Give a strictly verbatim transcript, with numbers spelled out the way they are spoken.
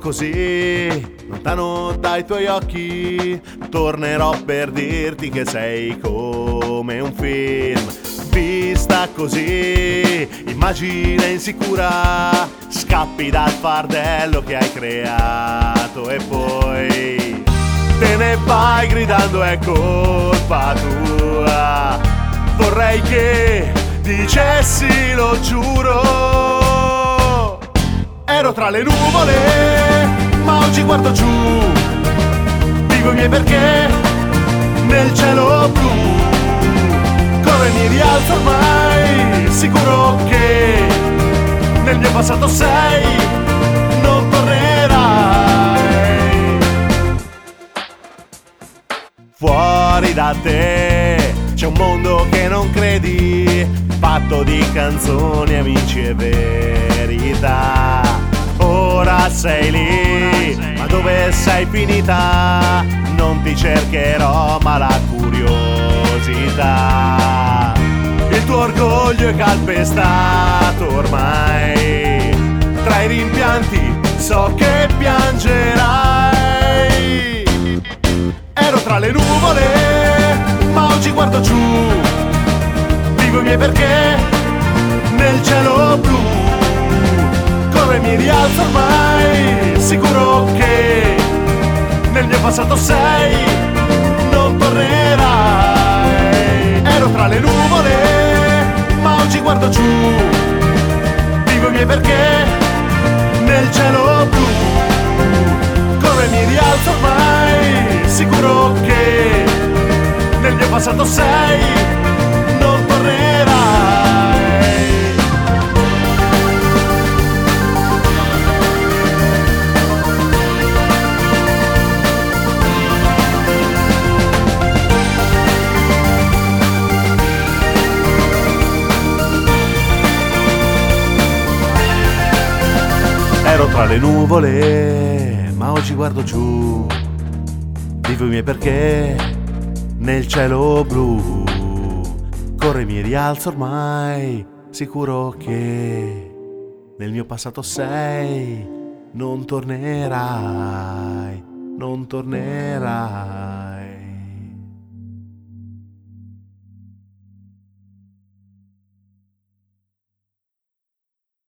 così, lontano dai tuoi occhi, tornerò per dirti che sei come un film. Vista così, immagine insicura, scappi dal fardello che hai creato e poi te ne vai gridando è colpa tua. Vorrei che dicessi lo giuro. Ero tra le nuvole, ma oggi guardo giù. Vivo i miei perché nel cielo blu. Corro e mi rialzo ormai, sicuro che nel mio passato sei, non tornerai. Fuori da te c'è un mondo che non credi, fatto di canzoni, amici e verità. Ora sei lì, ma dove sei finita? Non ti cercherò, ma la curiosità. Il tuo orgoglio è calpestato ormai, tra i rimpianti so che piangerai. Ero tra le nuvole, ma oggi guardo giù. Vivo i miei perché nel cielo blu. Corro e mi rialzo ormai, sicuro che nel mio passato sei, non tornerai. Ero tra le nuvole, ma oggi guardo giù. Vivo i miei perché nel cielo blu. Corro e mi rialzo ormai, sicuro che nel mio passato sei, non tornerai. Ero tra le nuvole, ma oggi guardo giù. Vivo i miei perché nel cielo blu. Corro e mi rialzo ormai, sicuro che nel mio passato sei, non tornerai, non tornerai.